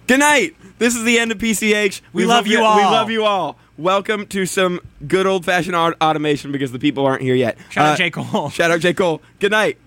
Good night. This is the end of PCH. We love you all. We love you all. Welcome to some good old-fashioned automation because the people aren't here yet. Shout out J. Cole. Shout out J. Cole. Good night.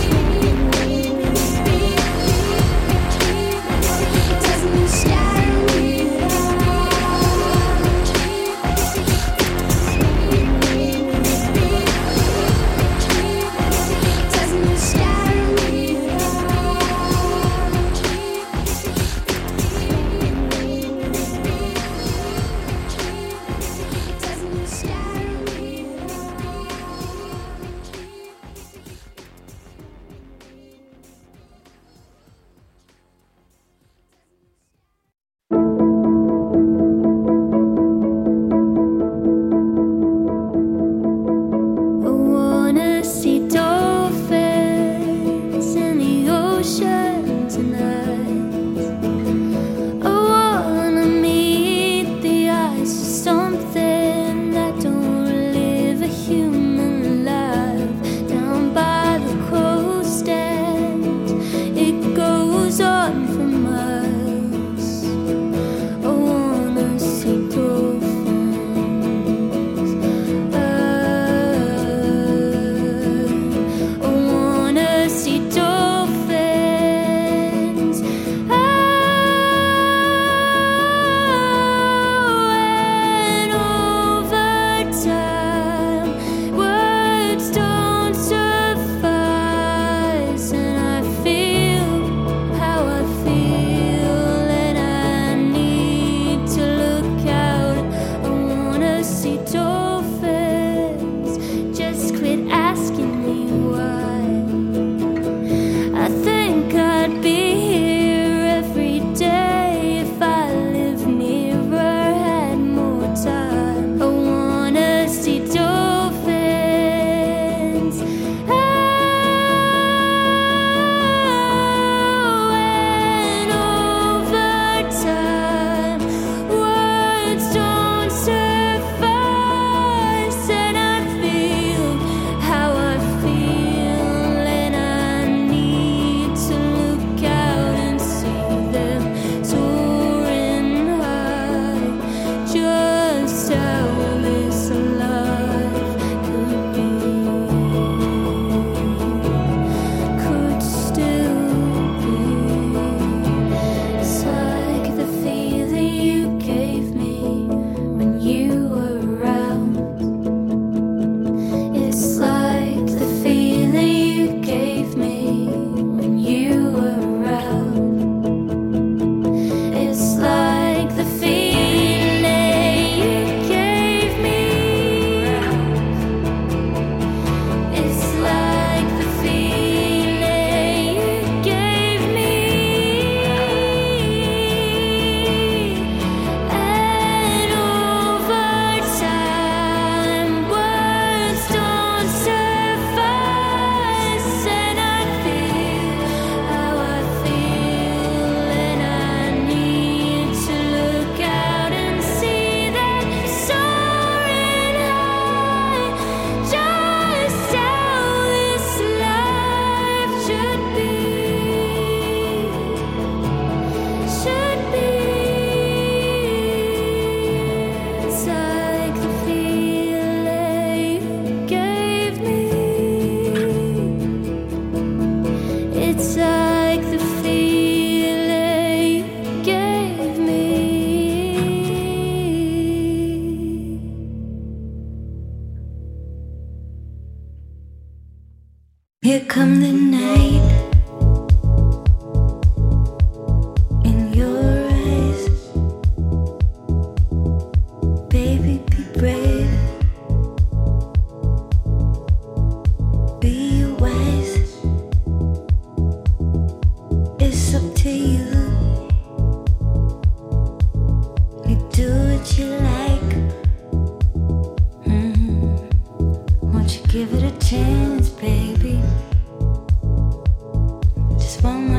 Doesn't scare me.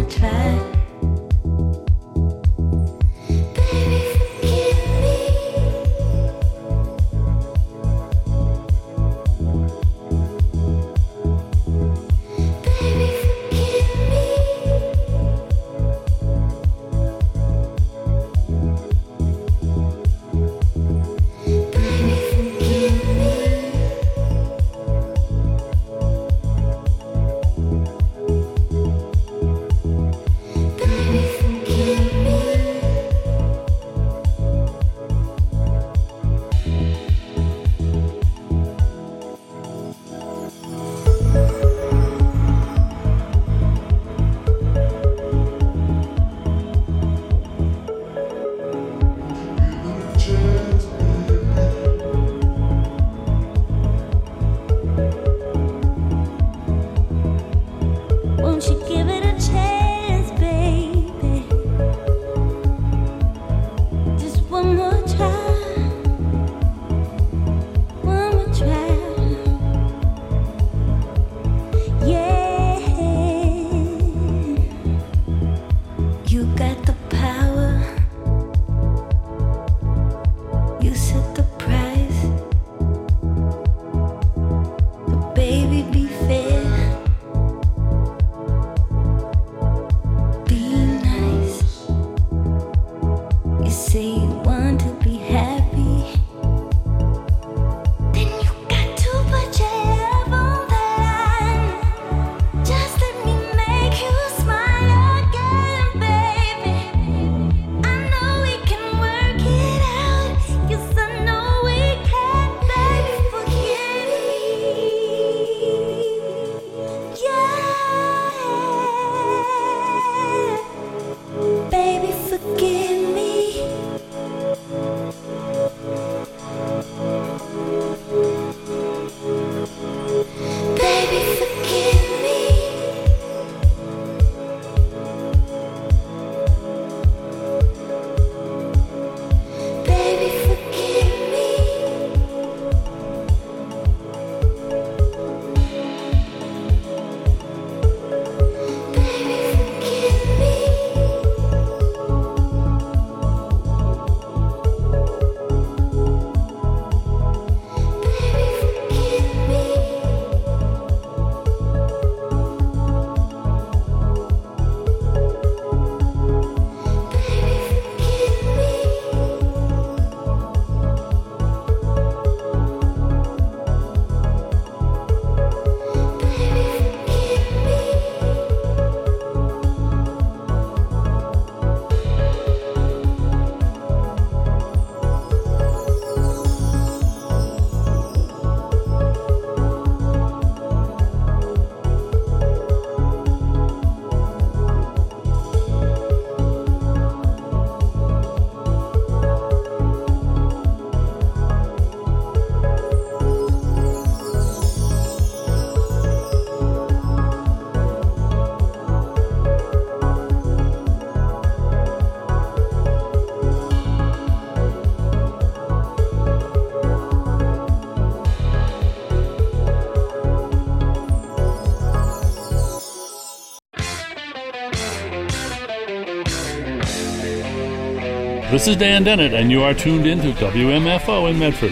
This is Dan Dennett, and you are tuned in to WMFO in Medford.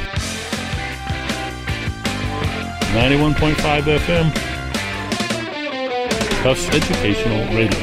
91.5 FM. Tufts Educational Radio.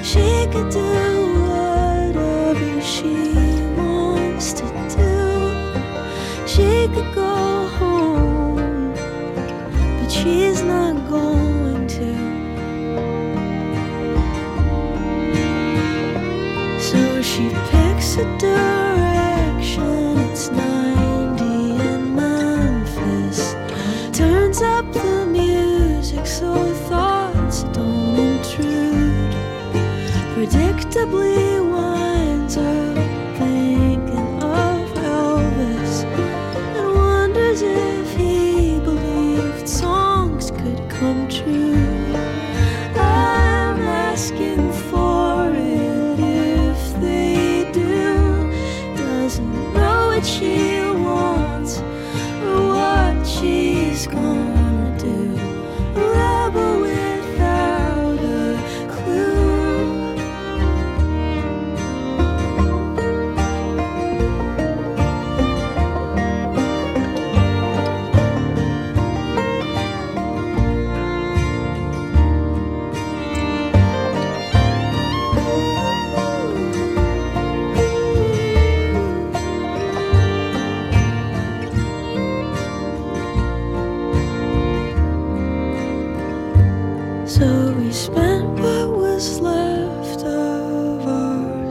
She could do whatever she wants to do. She could go home, but she's not going to. So she picks a direction. It's 90 in Memphis. Turns up the music so thoughts don't intrude. Predictably winds up thinking of Elvis and wonders if he believed songs could come true. I'm asking for it if they do. Doesn't know what she wants or what she's gonna do. A rebel without a clue. So we spent what was left of our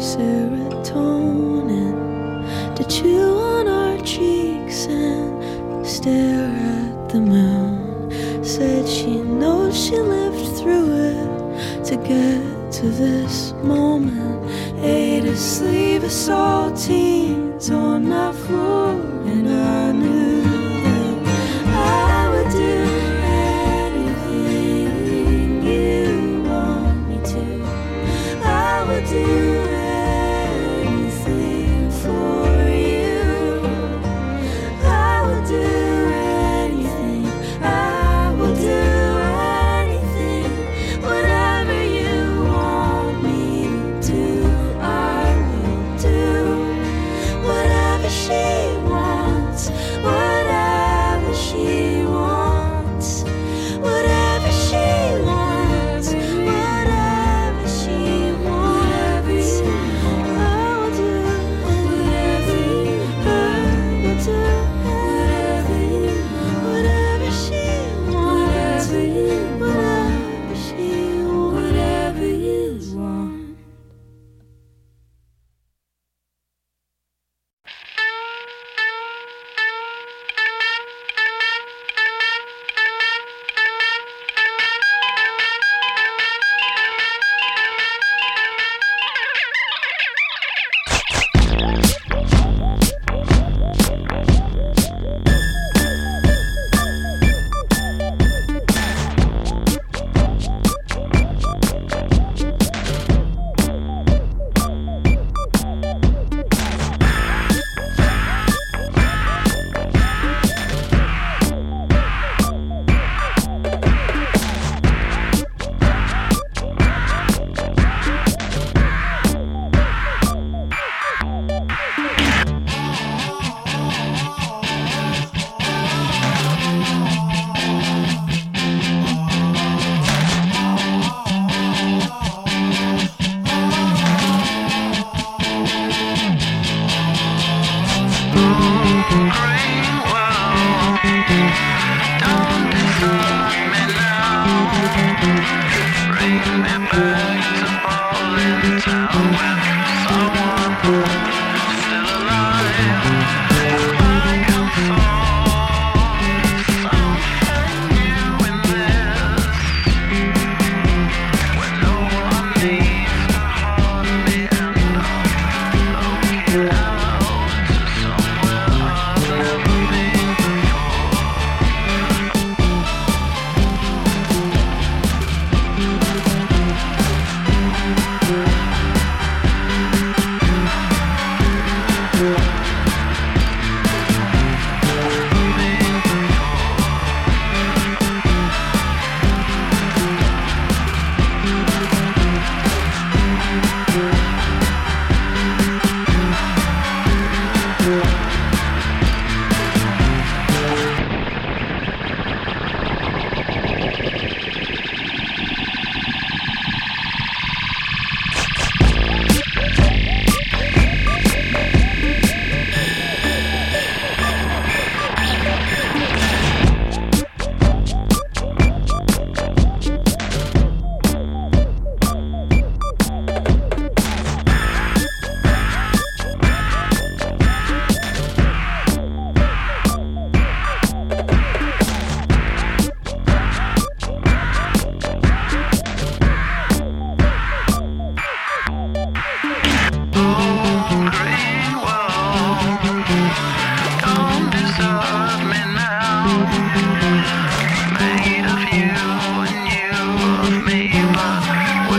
serotonin to chew on our cheeks and stare at the moon. Said she knows she lived through it to get to this moment. Ate a sleeve of saltines on my floor, and I knew that I would do anything you want me to. I would do anything for you. I would do anything. I will do anything. Whatever you want me to do, I will do. Whatever she wants, whatever she wants, whatever she wants, whatever she wants, whatever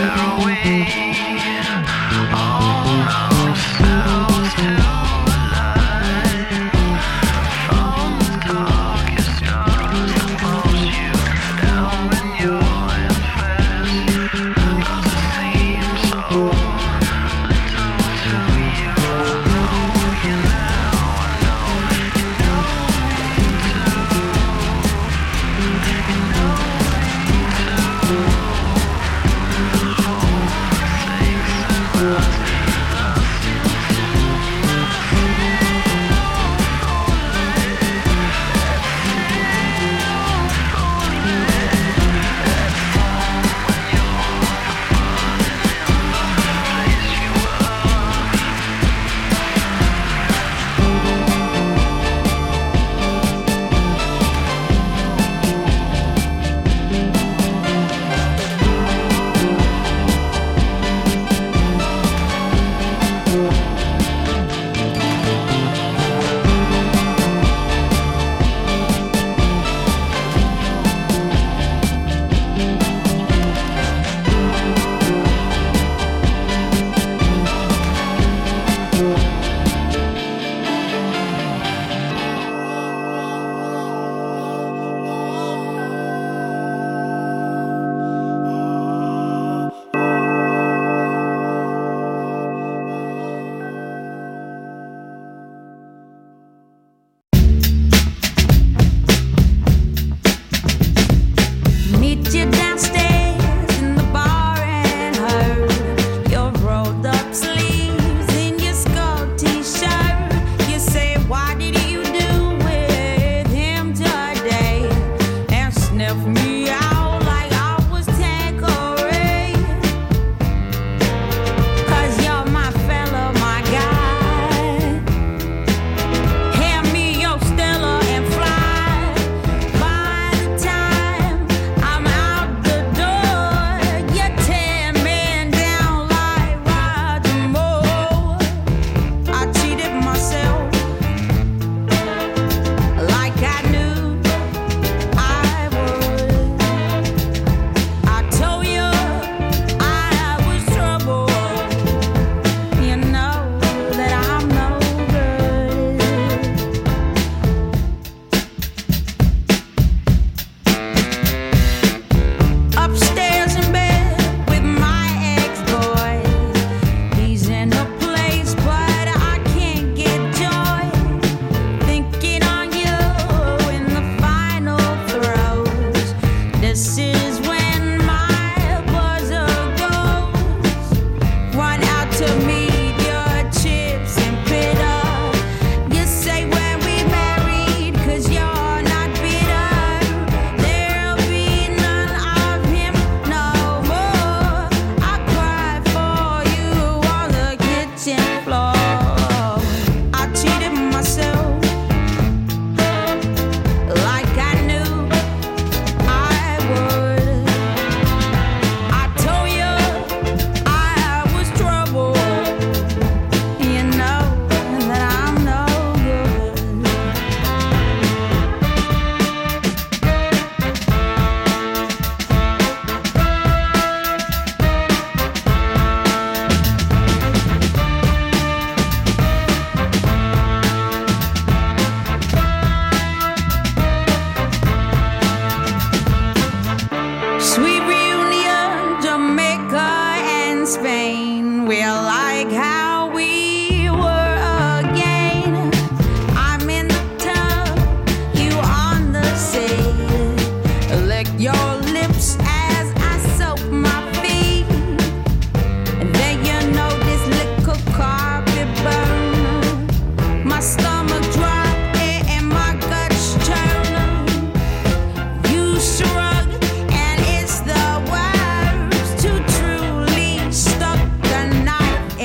Shrug, and it's the worst to truly stuck the knife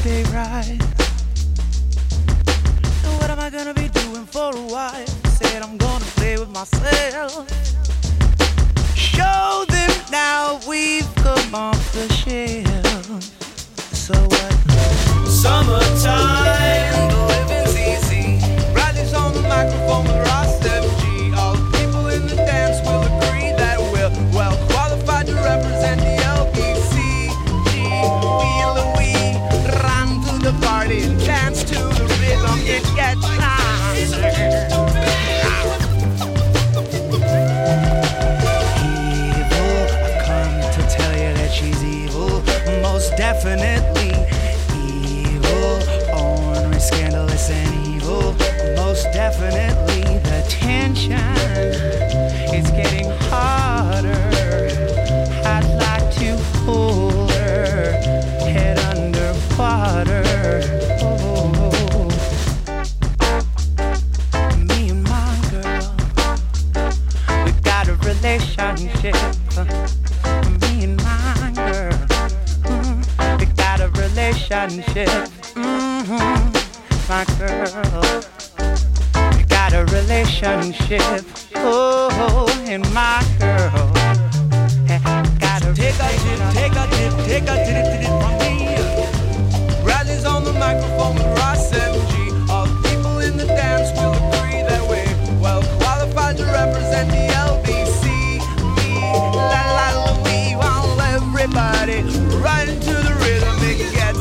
stay right. And what am I gonna be doing for a while? Said I'm gonna play with myself. Show them now we've come off the shelf. So what? Summertime, the living's easy. Bradley's on the microphone with Ross FG. All the people in the dance will agree that we're well qualified to represent the LBC. We and Louis ran to the party and dance to the rhythm. It gets definitely evil, ornery, scandalous and evil. Most definitely the tension is getting harder. I'd like to hold her head underwater. Oh. Me and my girl, we got a relationship. Me and my girl, relationship, my girl, we got a relationship, oh, and my girl, got a take a dip from me. Bradley's on the microphone with Ross MG. All the people in the dance will agree that we're well qualified to represent the LBC. Me, la la Louis, while everybody right into the rhythm. It gets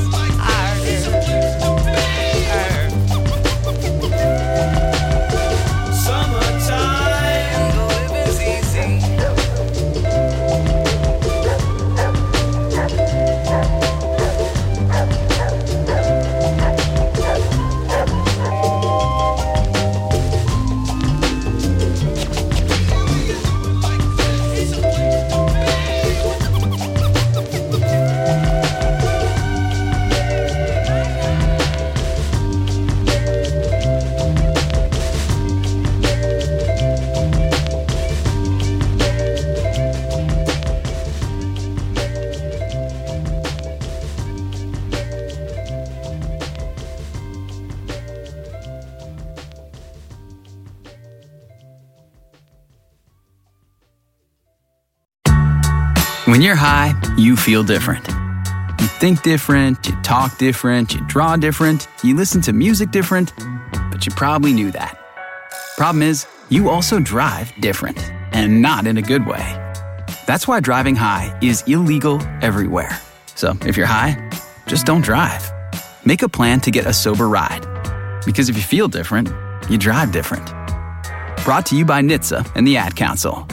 When you're high, you feel different. You think different, you talk different, you draw different, you listen to music different, but you probably knew that. Problem is, you also drive different, and not in a good way. That's why driving high is illegal everywhere. So if you're high, just don't drive. Make a plan to get a sober ride. Because if you feel different, you drive different. Brought to you by NHTSA and the Ad Council.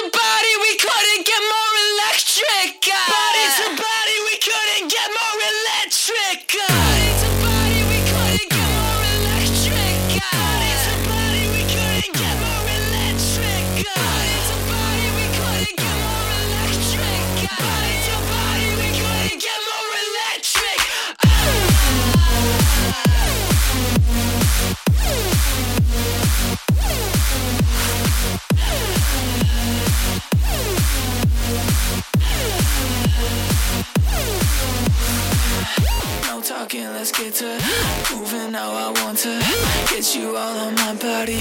to body, we couldn't get more electric. Body to body, we couldn't get more electric. Body to body, we couldn't get more electric. Body to body, we couldn't get more electric. Body to body, we couldn't get more electric. Body to body, we couldn't get more electric. No talking, let's get to moving how I want to get you all on my body,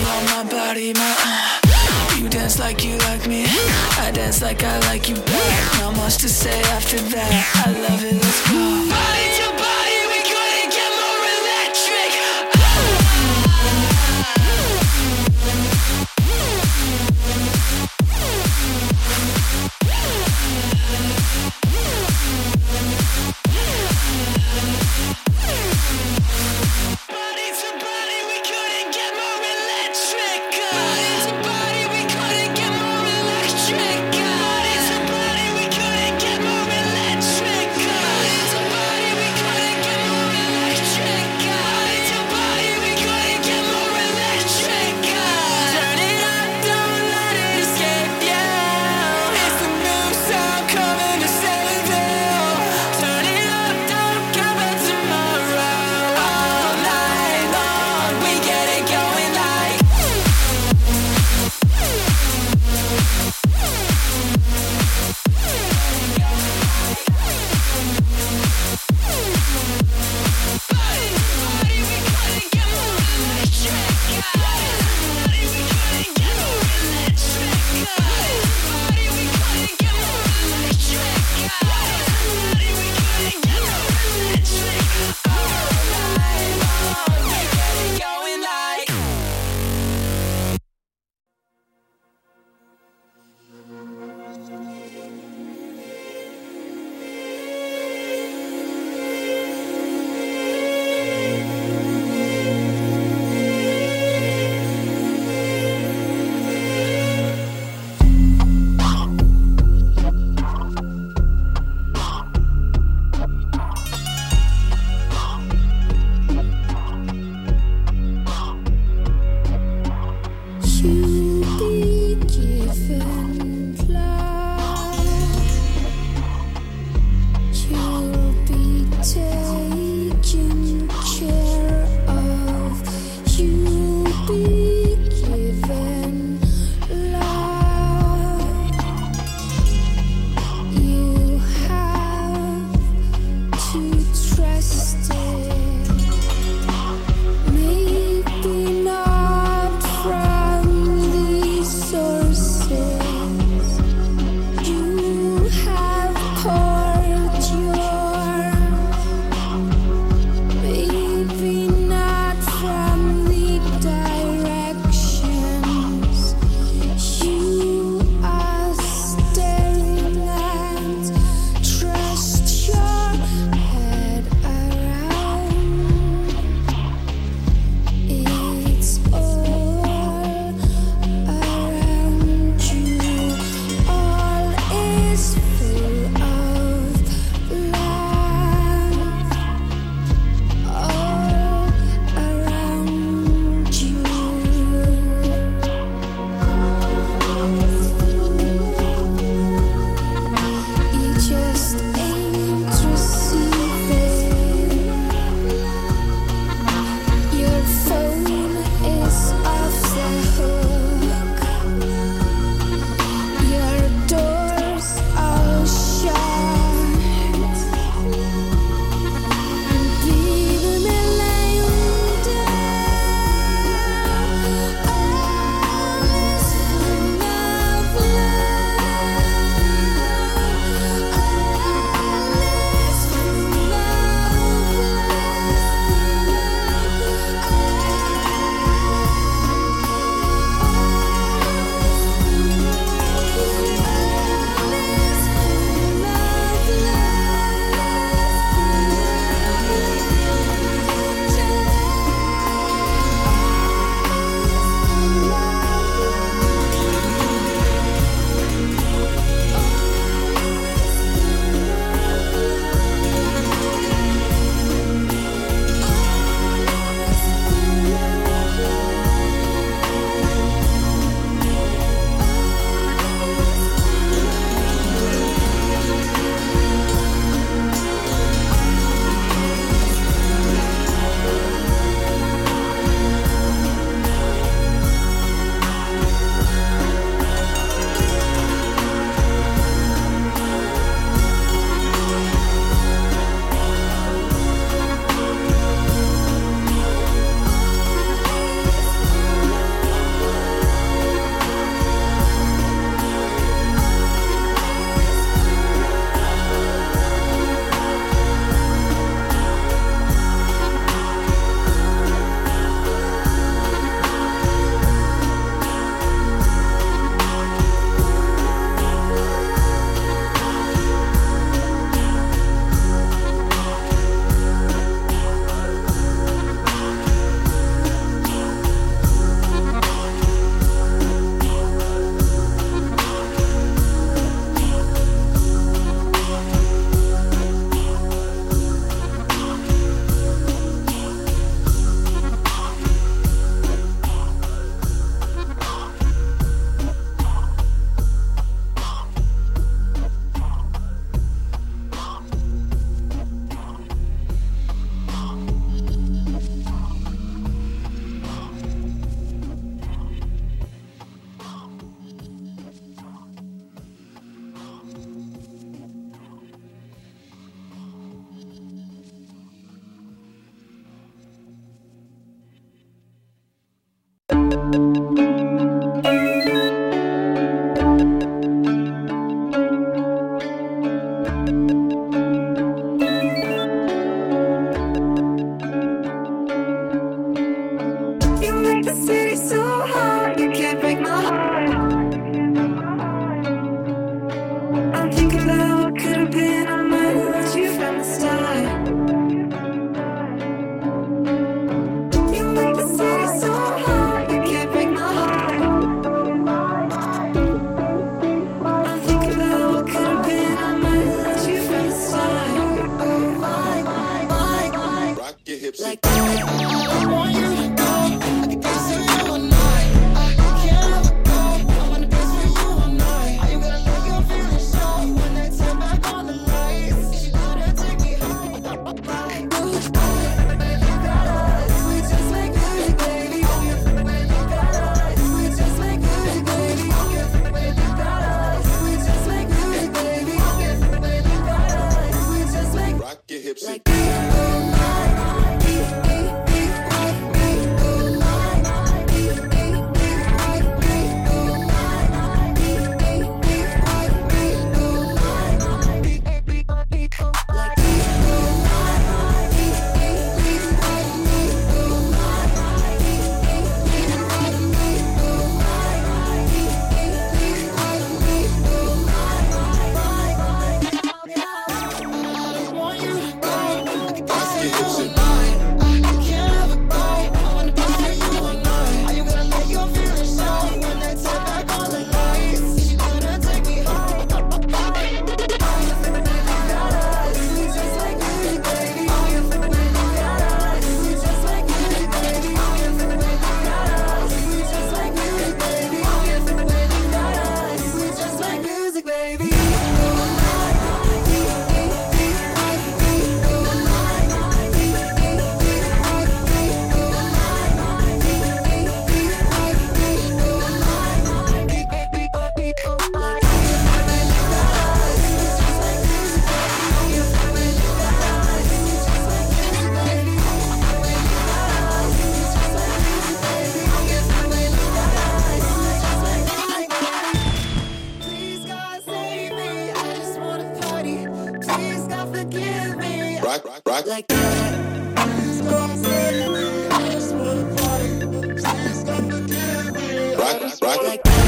You dance like you like me, I dance like I like you back. Not much to say after that, I love it, let's go. Body to body, we couldn't get more electric. Body to body, we couldn't get more electric. Body to body, we couldn't get more electric. Body to body, we couldn't get more electric. Body to body, we Rock like that. Rock like that.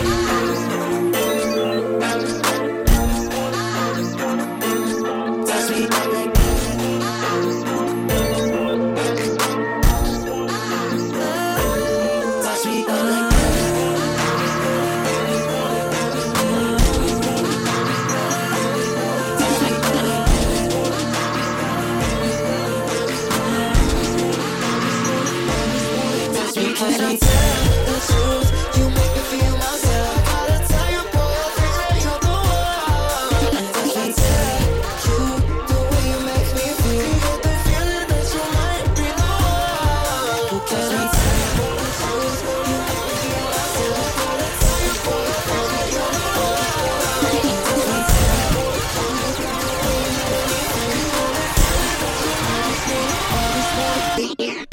Touch me like that. Touch me like that. Can I tell the truth? You make me feel myself. Gotta tell you, boy, I think that you're the one. And I can tell you the way you make me feel. Get the feeling that you might be the one. Can I tell the truth? You make me feel myself. Gotta tell you, boy, I think that you're the one. And I can tell the truth. You make me feel that you might be the one.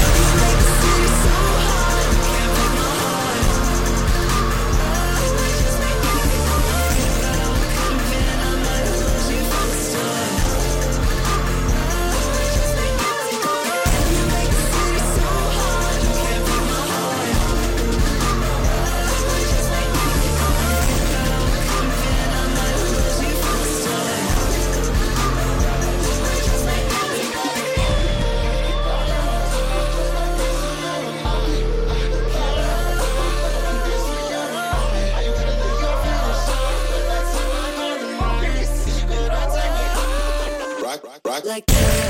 Rock like that.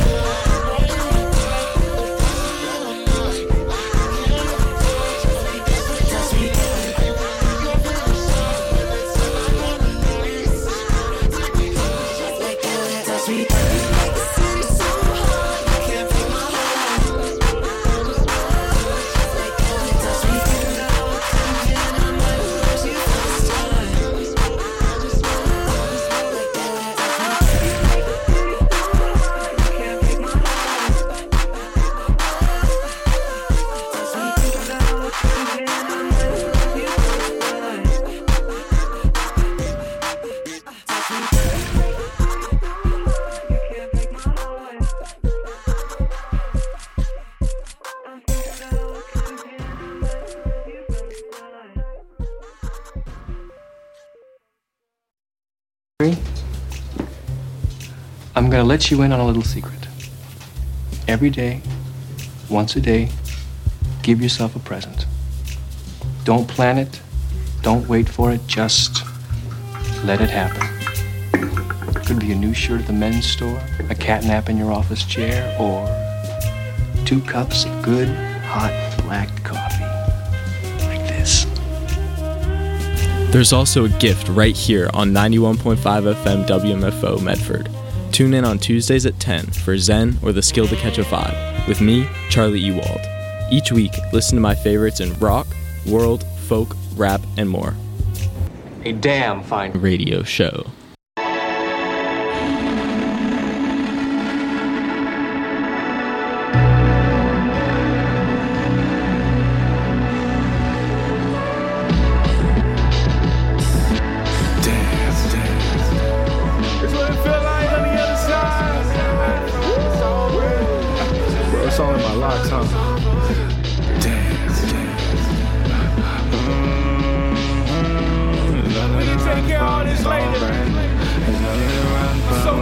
I'm gonna let you in on a little secret. Every day, once a day, give yourself a present. Don't plan it, don't wait for it, just let it happen. It could be a new shirt at the men's store, a cat nap in your office chair, or 2 cups of good, hot, black coffee. Like this. There's also a gift right here on 91.5 FM WMFO Medford. Tune in on Tuesdays at 10 for Zen or the Skill to Catch a Vibe with me, Charlie Ewald. Each week, listen to my favorites in rock, world, folk, rap, and more. A damn fine Radio show. It's all in my locks, huh? We can take care of all this later. So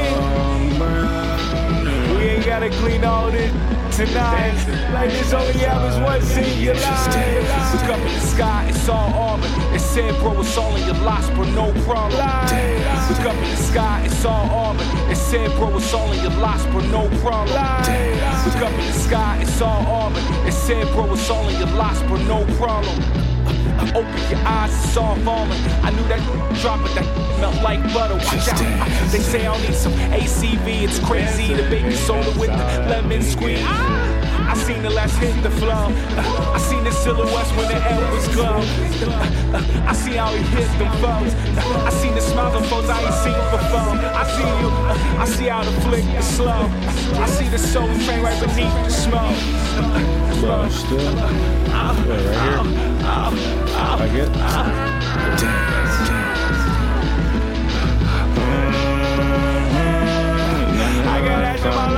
we ain't gotta clean all this tonight. Like this only happens once in your life. Look up in the sky, it's all armor. It said, bro, it's all in your lots, bro, no problem. Look up in the sky, it's all armor. It said, bro, it's all in your lots, bro, no problem. Look up in the sky, it's all armor. It said, bro, it's all in your lots, bro, no problem. Open your eyes, it's all falling. I knew that drop, but that melt like butter. Watch out. They say I'll need some ACV. It's crazy. The baby soda with the lemon squeeze. I seen the last hit the flow. I seen the silhouettes when the air was glow. I see how he hit them foes. I seen the smiles of foes I ain't seen before. I see you. I see how the flick is slow. I see the soul train right beneath the smoke. Still. Yeah, right here. I get it. I got that in my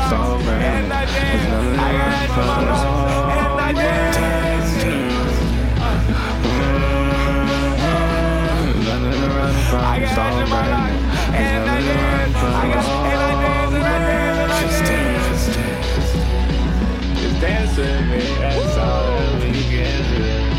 I dance. I got hands on my nose, and I dance. I got hands in my life, and I dance. I got, and I dance, and I dance, and I dance. Just dance with me, that's all that we can do.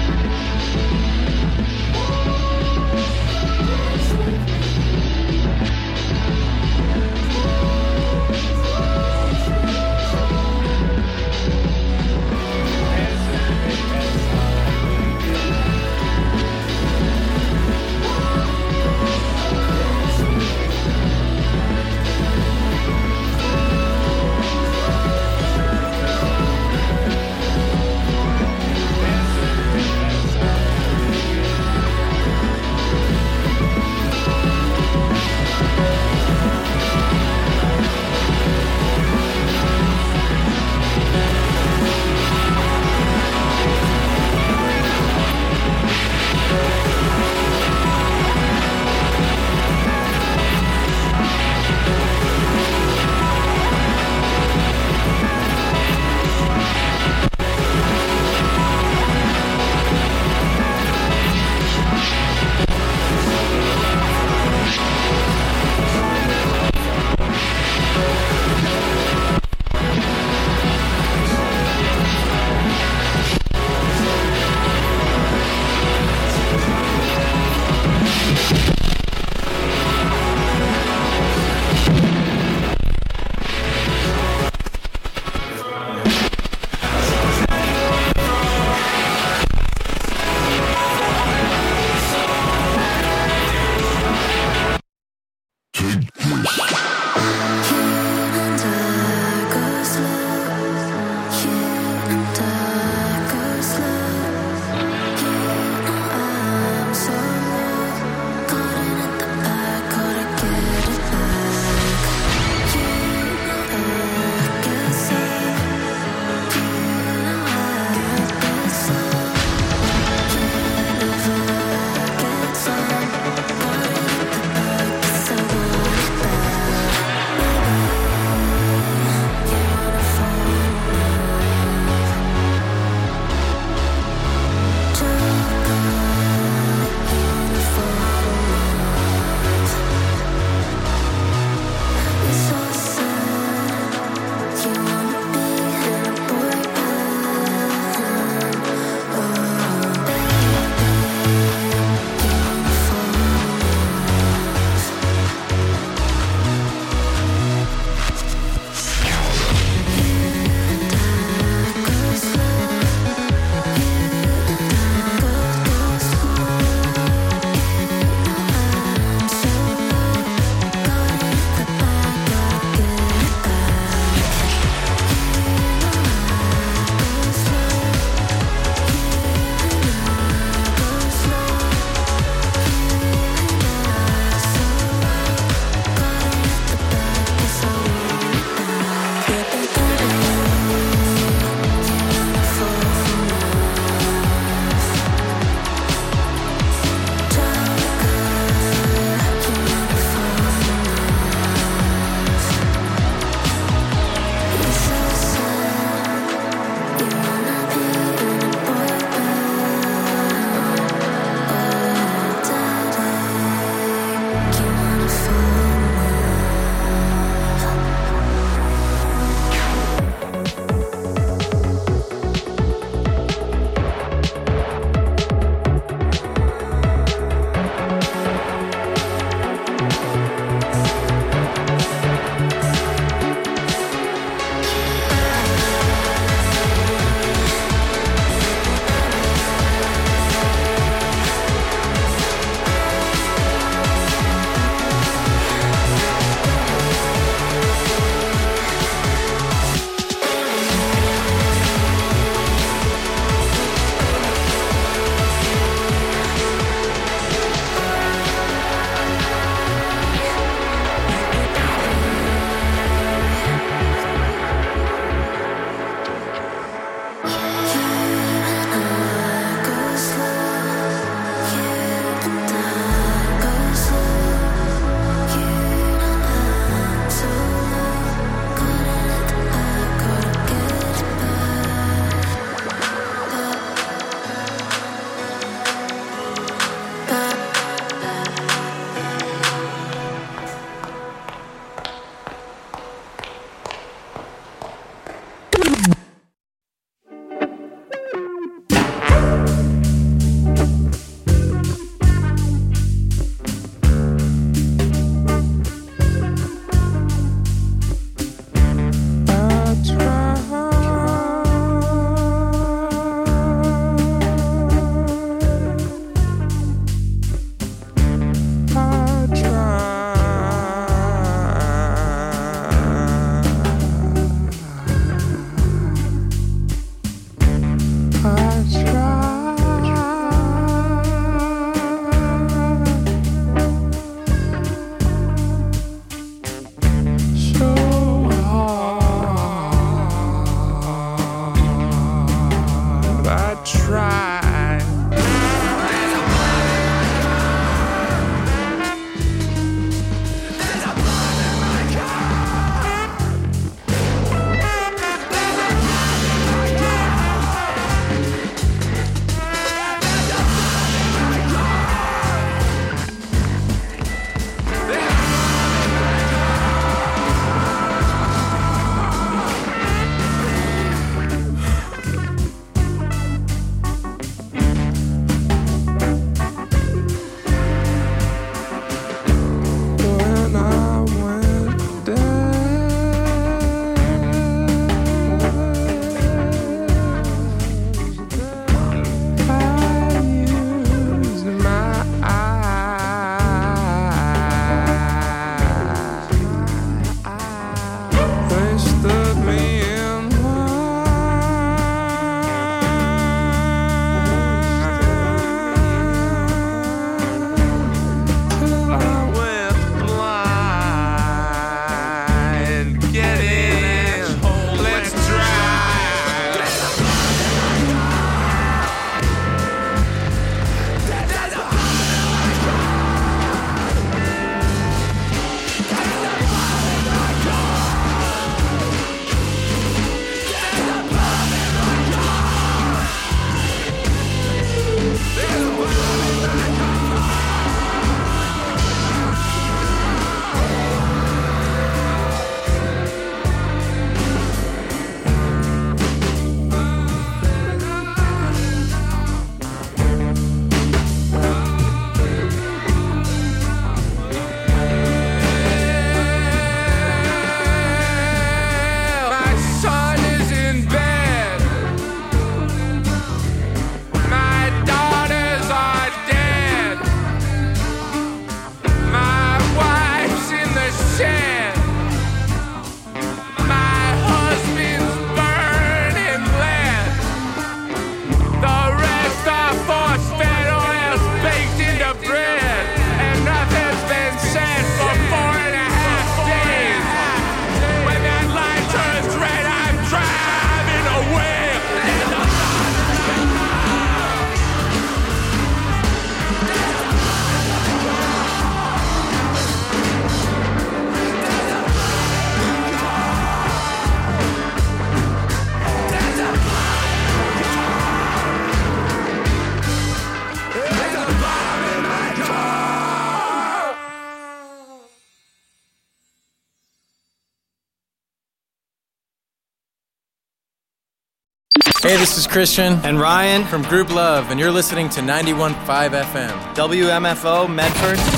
Hey, this is Christian and Ryan from Group Love, and you're listening to 91.5 FM. WMFO Medford.